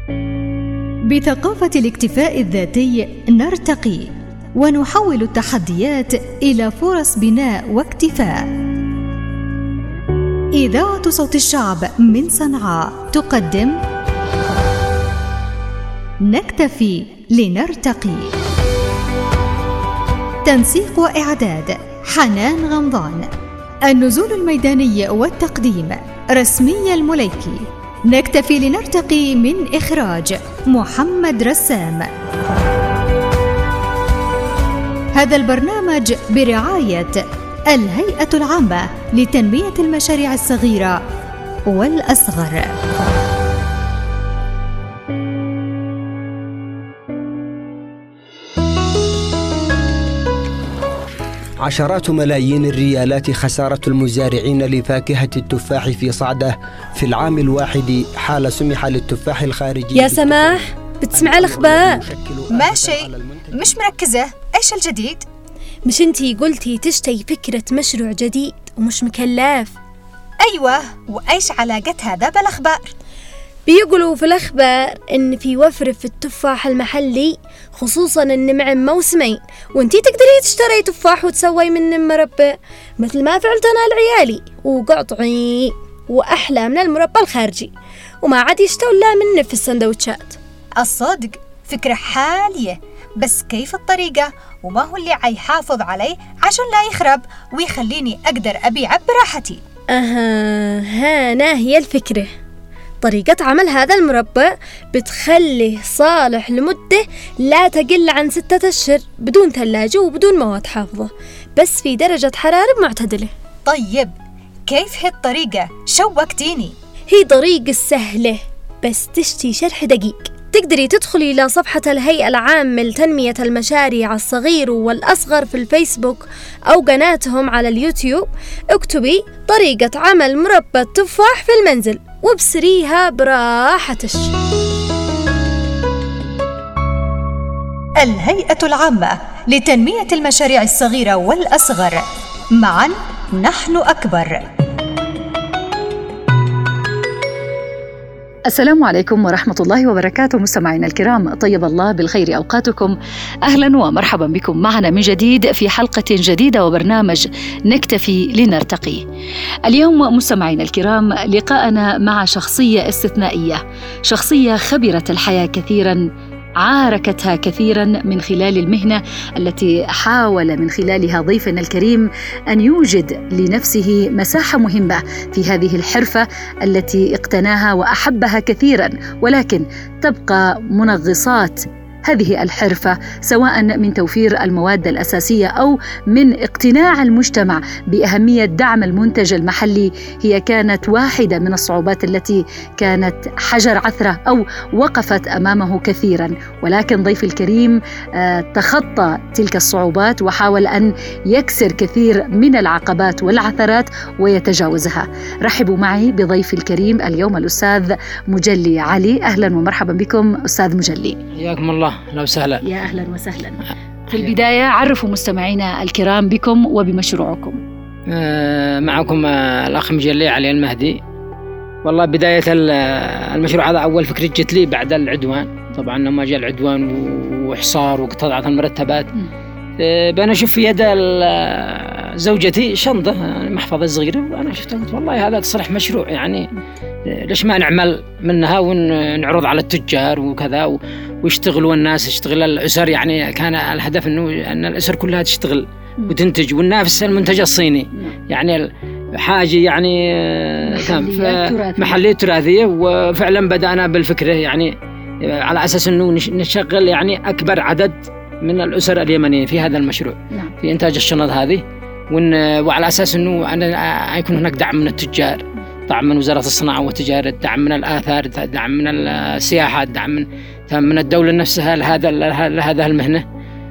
بثقافة الاكتفاء الذاتي نرتقي ونحول التحديات إلى فرص بناء واكتفاء. إذاعة صوت الشعب من صنعاء تقدم نكتفي لنرتقي. تنسيق وإعداد حنان غمضان. النزول الميداني والتقديم رسمي المليكي. نكتفي لنرتقي من إخراج محمد رسام. هذا البرنامج برعاية الهيئة العامة لتنمية المشاريع الصغيرة والأصغر. عشرات ملايين الريالات خسارة المزارعين لفاكهة التفاح في صعدة في العام الواحد حال سمح للتفاح الخارجي. يا سماح، بتسمع الأخبار؟ ماشي، مش مركزة. إيش الجديد؟ مش انتي قلتي تشتي فكرة مشروع جديد ومش مكلف؟ أيوة، وإيش علاقة هذا بالأخبار؟ بيقولوا في الأخبار إن في وفر في التفاح المحلي، خصوصاً إن مع موسمين، وانتي تقدري تشتري تفاح وتسوي منه مربى مثل ما فعلت أنا لعيالي، وقطعي وأحلى من المربى الخارجي، وما عاد يشتوا إلا منه في السندوتشات. الصدق فكرة حالية، بس كيف الطريقة؟ وما هو اللي عيحافظ عليه عشان لا يخرب ويخليني أقدر أبيعه براحتي؟ هانا هي الفكرة. طريقة عمل هذا المربى بتخليه صالح لمدة لا تقل عن 6 أشهر بدون ثلاجة وبدون مواد حافظة، بس في درجة حرارة معتدلة. طيب كيف هالطريقة؟ شوقتيني. هي طريقة سهلة بس تشتي شرح دقيق. تقدري تدخلي إلى صفحة الهيئة العامة لتنمية المشاريع الصغير والأصغر في الفيسبوك أو قناتهم على اليوتيوب، اكتبي طريقة عمل مربى التفاح في المنزل وابسريها براحتش. الهيئة العامة لتنمية المشاريع الصغيرة والأصغر، معا نحن أكبر. السلام عليكم ورحمة الله وبركاته. مستمعينا الكرام، طيب الله بالخير أوقاتكم. أهلا ومرحبا بكم معنا من جديد في حلقة جديدة وبرنامج نكتفي لنرتقي. اليوم مستمعينا الكرام لقاءنا مع شخصية استثنائية، شخصية خبرة الحياة كثيرا، عاركتها كثيرا من خلال المهنة التي حاول من خلالها ضيفنا الكريم أن يوجد لنفسه مساحة مهمة في هذه الحرفة التي اقتناها وأحبها كثيرا، ولكن تبقى منغصات هذه الحرفة سواء من توفير المواد الأساسية أو من اقتناع المجتمع بأهمية دعم المنتج المحلي. هي كانت واحدة من الصعوبات التي كانت حجر عثرة أو وقفت أمامه كثيرا، ولكن ضيف الكريم تخطى تلك الصعوبات وحاول أن يكسر كثير من العقبات والعثرات ويتجاوزها. رحبوا معي بضيف الكريم اليوم الأستاذ مجلي علي. أهلا ومرحبا بكم أستاذ مجلي. حياكم الله. لو سهلا. يا أهلا وسهلا. في البداية عرفوا مستمعينا الكرام بكم وبمشروعكم. معكم الأخ مجلي علي المهدي. والله بداية المشروع هذا أول فكرة جت لي بعد العدوان، طبعا لما جاء العدوان وحصار وقطعت المرتبات، بأنا أشوف في يد زوجتي شنطة محفظة صغيرة، وأنا شفتها قلت والله هذا تصلح مشروع، يعني ليش ما نعمل منها ونعرض على التجار وكذا ويشتغلوا الناس، يشتغل الأسر. يعني كان الهدف إنه أن الأسر كلها تشتغل وتنتج وننافس المنتج الصيني، يعني حاجة يعني محلية تراثية. وفعلا بدأنا بالفكرة يعني على أساس إنه نشغل يعني أكبر عدد من الأسر اليمنية في هذا المشروع، في إنتاج الشنط هذه، وعلى أساس إنه يكون هناك دعم من التجار، دعم من وزارة الصناعة والتجارة، دعم من الآثار، دعم من السياحة، دعم من الدولة نفسها لهذا المهنة.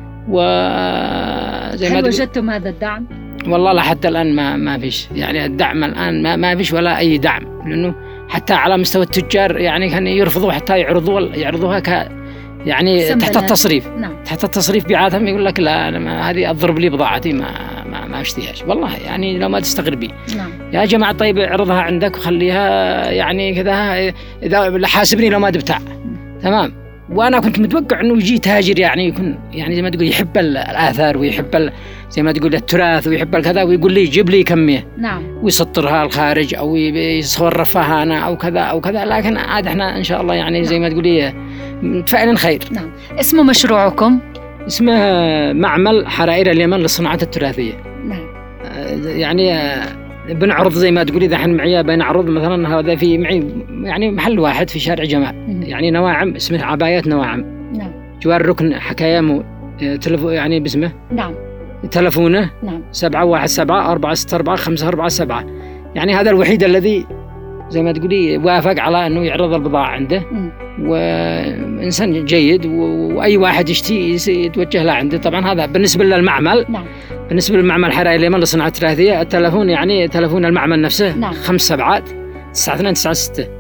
وزي ما وجدتم هذا الدعم؟ والله لحتى الآن ما فيش، يعني الدعم الآن ما فيش ولا أي دعم، لأنه حتى على مستوى التجار يعني كان يرفضوا حتى يعرضوها يعني تحت التصريف. تحت التصريف بيعاتهم، يقول لك لا أنا هذه أضرب لي بضاعتي ما اشتهيهاش. والله يعني لو ما تستغربي يا جماعة، طيب اعرضها عندك وخليها يعني كذا، إذا حاسبني لو ما تبتاع. تمام. وانا كنت متوقع انه يجي تاجر يعني يكون يعني زي ما تقول يحب الاثار ويحب زي ما تقول التراث ويحب الكذا، ويقول لي جيب لي كميه نعم ويسطرها الخارج او يصور رفاهانه او كذا او كذا. لكن عاد احنا ان شاء الله يعني زي ما تقولي متفائلين خير. نعم. اسم مشروعكم؟ اسمه معمل حرائر اليمن للصناعات التراثيه. نعم. يعني بنعرض زي ما تقولي دحين معي بنعرض مثلا هذا في معي يعني محل واحد في شارع جمال يعني نواعم، اسمه عبايات نواعم. نعم. جوار ركن حكاية يعني باسمه. نعم. تلفونه. نعم. 717-464-547. يعني هذا الوحيد الذي زي ما تقولي وافق على انه يعرض البضاعة عنده. وإنسان جيد وأي واحد يشتي يتوجه له عنده. طبعا هذا بالنسبة للمعمل. نعم. بالنسبة للمعمل حرائر اليمن للصناعات التراثية، التلفون يعني تلفون المعمل نفسه. نعم. 57-9296.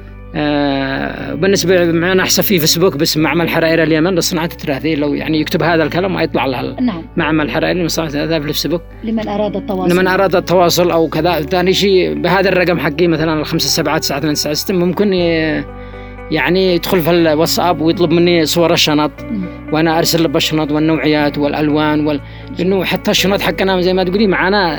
بالنسبة معنا أحسب في فيسبوك باسم معمل حرائر اليمن للصناعات التراثية، لو يعني يكتب هذا الكلام ويطلع له. نعم. معمل حرائر للصناعات التراثية في الفيسبوك لمن أراد التواصل أو كذا. ثاني شيء بهذا الرقم حقي مثلا 579296 ممكن يعني يدخل في الواتساب ويطلب مني صور الشنط وأنا أرسل له بالشنط والنوعيات والألوان لأنه حتى الشنط حقنا زي ما تقولي معنا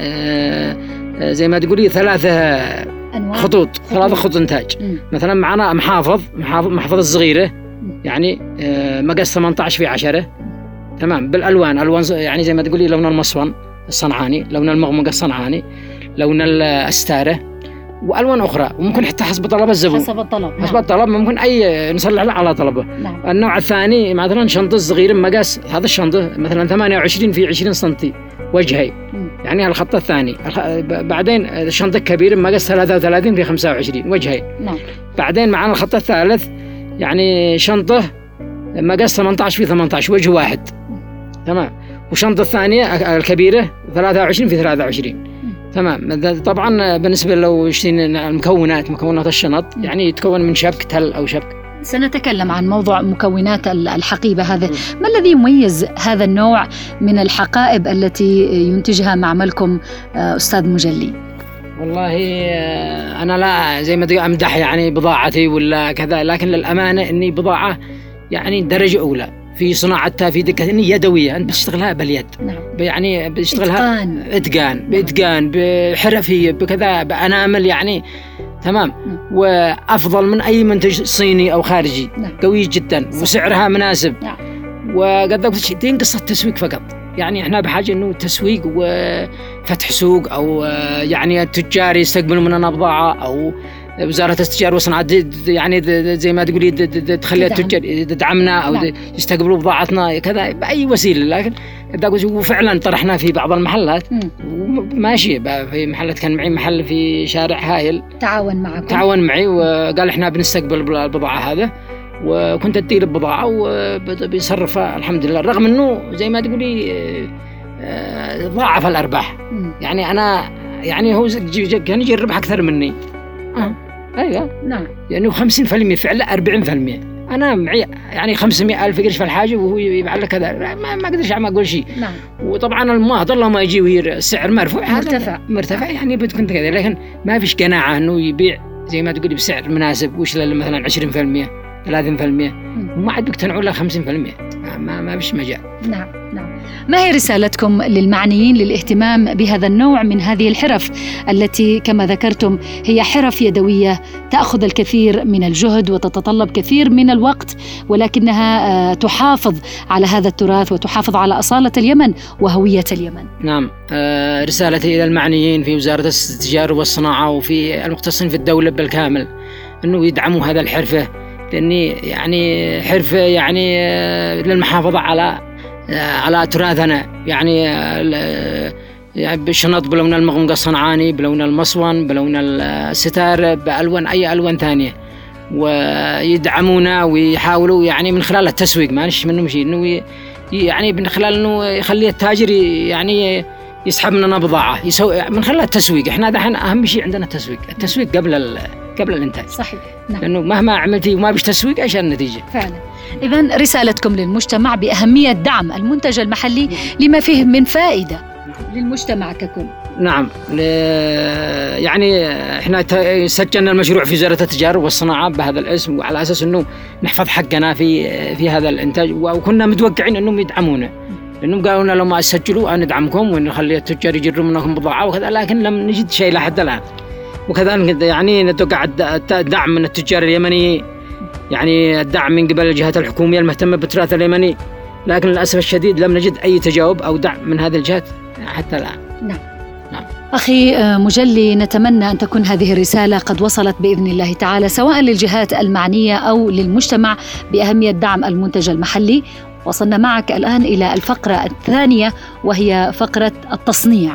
زي ما تقولي 3 خطوط إنتاج. مثلا معنا محافظ الصغيرة يعني مقاس 18 في 10. تمام. بالألوان يعني زي ما تقولي لون المصفن الصنعاني، لون المغمق الصنعاني، لون الأستارة والوان اخرى، وممكن حتى حسب طلب الزبون حسب الطلب ممكن اي نصلح له على طلبه. نعم. النوع الثاني مثلا شنطه صغيره مقاس هذا الشنطه مثلا 28 في 20 سم وجهي. يعني الخط الثاني. بعدين الشنطه الكبيره مقاس 33 في 25 وجهي. نعم. بعدين معنا الخط الثالث يعني شنطه مقاس 18 في 18 وجه واحد. تمام. والشنطه الثانيه الكبيره 23 في 23. تمام. طبعا بالنسبة لو اشترينا مكونات الشنط يعني يتكون من شبك تل أو شبك. سنتكلم عن موضوع مكونات الحقيبة هذا. ما الذي يميز هذا النوع من الحقائب التي ينتجها معملكم أستاذ مجلي؟ والله أنا لا زي ما تقول أمدح يعني بضاعتي ولا كذا، لكن للأمانة إني بضاعة يعني درجة أولى في صناعتها، في دقة إني يدوية، أنت بتشتغلها باليد. نعم. يعني بتشتغلها إتقان بحرفية بكذا بأنامل يعني. تمام. وأفضل من أي منتج صيني أو خارجي. نعم. قوي جدا. صح. وسعرها مناسب. نعم. وقد تنقص التسويق فقط. يعني إحنا بحاجة إنه تسويق وفتح سوق أو يعني التجار يستقبلوا مننا بضاعة أو وزارة التجارة والصناعة يعني زي ما تقولي تخلي التجار تدعمنا أو يستقبلوا بضاعتنا كذا بأي وسيلة. لكن وفعلا طرحنا في بعض المحلات وماشي. في محلات كان معي محل في شارع هايل تعاون معي وقال إحنا بنستقبل البضاعة هذا، وكنت أدير البضاعة وبيصرفها الحمد لله، رغم إنه زي ما تقولي ضاعف الأرباح. يعني أنا يعني هو كان يجرب أكثر مني. أيوة. نعم. يعني 50% فعلا 40%. أنا معي يعني 500,000 قرش في الحاجة وهو يبيع لك كذا، ما أقدرش أقول شيء. نعم. وطبعا المواطن الله ما يجي وهي السعر مرفوع مرتفع يعني بتكون كذا، لكن ما فيش قناعة إنه يبيع زي ما تقولي بسعر مناسب وش مثلا 20% 30% وما عاد بيقتنعوا له 50%. ما فيش مجال. نعم. ما هي رسالتكم للمعنيين للاهتمام بهذا النوع من هذه الحرف التي كما ذكرتم هي حرف يدوية تأخذ الكثير من الجهد وتتطلب كثير من الوقت، ولكنها تحافظ على هذا التراث وتحافظ على أصالة اليمن وهوية اليمن؟ نعم. رسالتي إلى المعنيين في وزارة التجارة والصناعة وفي المختصين في الدولة بالكامل أنه يدعموا هذا الحرفة، لأني يعني حرفة يعني للمحافظة على تراثنا. يعني بالشنط بلون المغمق الصنعاني، بلون المصون، بلون الستار، بألوان أي ألوان ثانية، ويدعمونا ويحاولوا يعني من خلال التسويق ما نش منهم شيء، إنه يعني من خلال إنه يخلي التاجر يعني يسحب مننا بضاعة من خلال التسويق. إحنا دحين أهم شيء عندنا التسويق قبل الإنتاج. صحيح. نعم. لأنه مهما عملتي وما بيش تسويق إيش النتيجة؟ فعلا. إذن رسالتكم للمجتمع بأهمية دعم المنتج المحلي لما فيه من فائدة للمجتمع ككل. نعم، يعني احنا سجلنا المشروع في وزارة التجارة والصناعة بهذا الاسم، وعلى اساس انه نحفظ حقنا في هذا الانتاج، وكنا متوقعين انهم يدعمونا، لانهم قالوا لنا لو ما تسجلوا ندعمكم ونخلي التجار يجروا منكم بضاعة وكذا، لكن لم نجد شيء لحد الان. وكذلك يعني نتوقع الدعم من التجار اليمني، يعني الدعم من قبل الجهات الحكومية المهتمة بالتراث اليمني، لكن للأسف الشديد لم نجد أي تجاوب أو دعم من هذه الجهات حتى الآن. نعم. أخي مجلي، نتمنى أن تكون هذه الرسالة قد وصلت بإذن الله تعالى سواء للجهات المعنية أو للمجتمع بأهمية دعم المنتج المحلي. وصلنا معك الآن إلى الفقرة الثانية وهي فقرة التصنيع.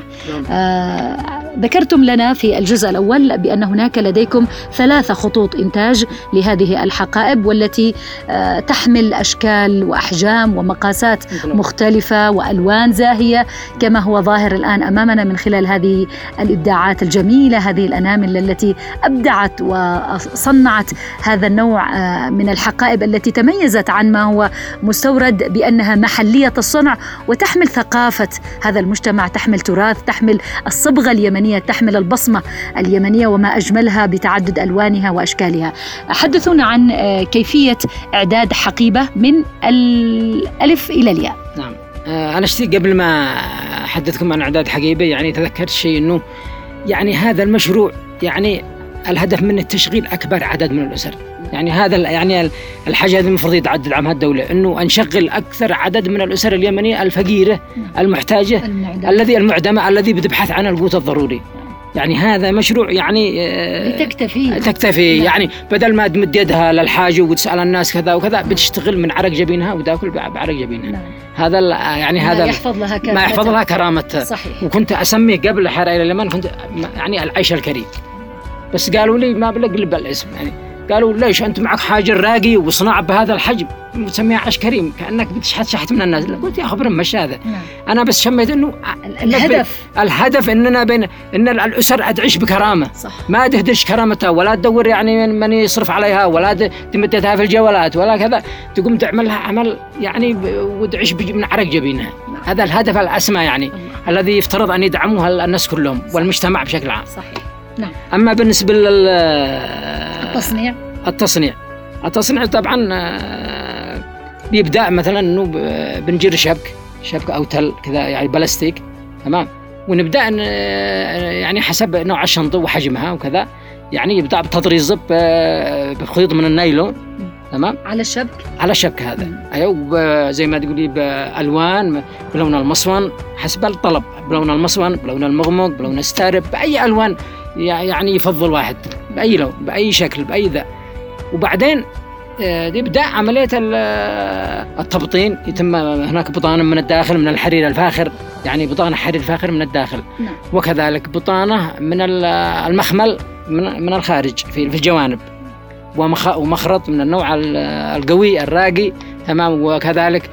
ذكرتم لنا في الجزء الأول بأن هناك لديكم 3 خطوط إنتاج لهذه الحقائب، والتي تحمل أشكال وأحجام ومقاسات مختلفة وألوان زاهية كما هو ظاهر الآن أمامنا من خلال هذه الإبداعات الجميلة، هذه الأنامل التي أبدعت وصنعت هذا النوع من الحقائب التي تميزت عن ما هو مستورد بأنها محلية الصنع وتحمل ثقافة هذا المجتمع، تحمل تراث، تحمل الصبغة اليمنية، تحمل البصمة اليمنية وما أجملها بتعدد ألوانها وأشكالها. حدثونا عن كيفية إعداد حقيبة من الألف إلى الياء. نعم، أنا قبل ما أحدثكم عن إعداد حقيبة يعني تذكرت شيء، أنه يعني هذا المشروع يعني الهدف منه تشغيل أكبر عدد من الأسر. يعني هذا يعني الحاجة هذه المفروض يدعمها الدولة، أنه نشغل أكثر عدد من الأسر اليمنية الفقيرة المحتاجة المعدمة الذي بتبحث عن القوت الضروري. يعني هذا مشروع يعني تكتفي يعني بدل ما تمد يدها للحاجة وتسأل الناس كذا وكذا، بتشتغل من عرق جبينها وتأكل بعرق جبينها. هذا يعني هذا ما يحفظ لها كرامتها. صحيح. وكنت أسميه قبل الحرائر إلى اليمن كنت يعني العيش الكريم، بس قالوا لي ما بلقلب الاسم، يعني قالوا ليش أنت معك حاجة راقي وصناعة بهذا الحجم وتسميها عيش كريم كأنك بتشحت من الناس. قلت يا خبر مش هذا. أنا بس شميت إنه الهدف إننا إن الأسر تعيش بكرامة. صح. ما تهدش كرامتها ولا تدور يعني من يصرف عليها ولا تمدتها في الجوالات ولا كذا، تقوم تعمل لها عمل يعني وتعيش من عرق جبينها. هذا الهدف الأسمى يعني الذي يفترض أن يدعموها الناس كلهم والمجتمع بشكل عام. صحيح. نعم. أما بالنسبة التصنيع طبعا بيبدأ مثلا إنه بنجير شبكة أو تل كذا يعني بلاستيك، تمام، ونبدأ يعني حسب نوع الشنطة وحجمها وكذا، يعني يبدأ بتطريز بخيط من النايلون، تمام، على الشبكة هذا. أيوة، زي ما تقولي بألوان بلون المصفن حسب الطلب، بلون المصفن، بلون المغمق، بلون الستارب، بأي ألوان يعني يفضل واحد، بأي لون، بأي شكل، بأي ذا. وبعدين يبدأ عملية التبطين. يتم هناك بطانة من الداخل من الحرير الفاخر، يعني بطانة حرير فاخر من الداخل. نعم. وكذلك بطانة من المخمل من الخارج في الجوانب، ومخرط من النوع القوي الراقي، تمام. وكذلك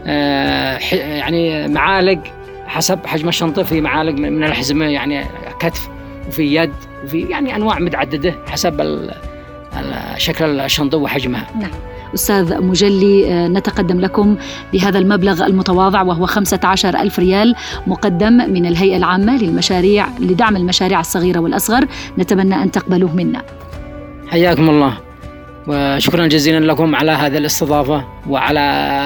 يعني معالق حسب حجم الشنطة، في معالق من الحزمة يعني كتف وفي يد وفي يعني أنواع متعددة حسب شكل الشنطة وحجمها. نعم. أستاذ مجلي، نتقدم لكم بهذا المبلغ المتواضع وهو 15,000 ريال مقدم من الهيئة العامة للمشاريع لدعم المشاريع الصغيرة والأصغر، نتمنى أن تقبلوه منا. حياكم الله، وشكرا جزيلا لكم على هذه الاستضافة وعلى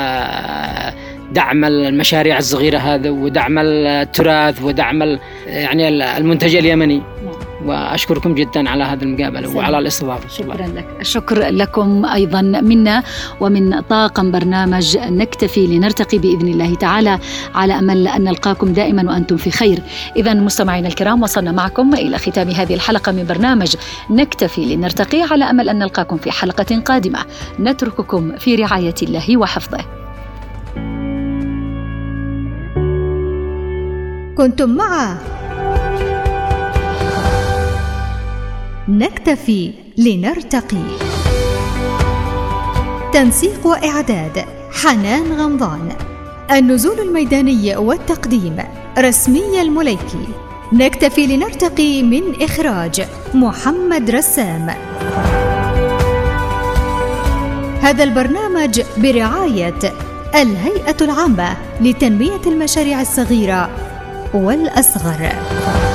دعم المشاريع الصغيرة هذا ودعم التراث ودعم يعني المنتج اليمني. وأشكركم جدا على هذا المقابلة وعلى الاستضافة. شكرا لك. الشكر لكم أيضا منا ومن طاقم برنامج نكتفي لنرتقي بإذن الله تعالى، على أمل أن نلقاكم دائما وأنتم في خير. إذن مستمعينا الكرام، وصلنا معكم إلى ختام هذه الحلقة من برنامج نكتفي لنرتقي، على أمل أن نلقاكم في حلقة قادمة. نترككم في رعاية الله وحفظه. كنتم مع نكتفي لنرتقي، تنسيق وإعداد حنان غمضان، النزول الميداني والتقديم رسمي المليكي. نكتفي لنرتقي من إخراج محمد رسام. هذا البرنامج برعاية الهيئة العامة لتنمية المشاريع الصغيرة والأصغر.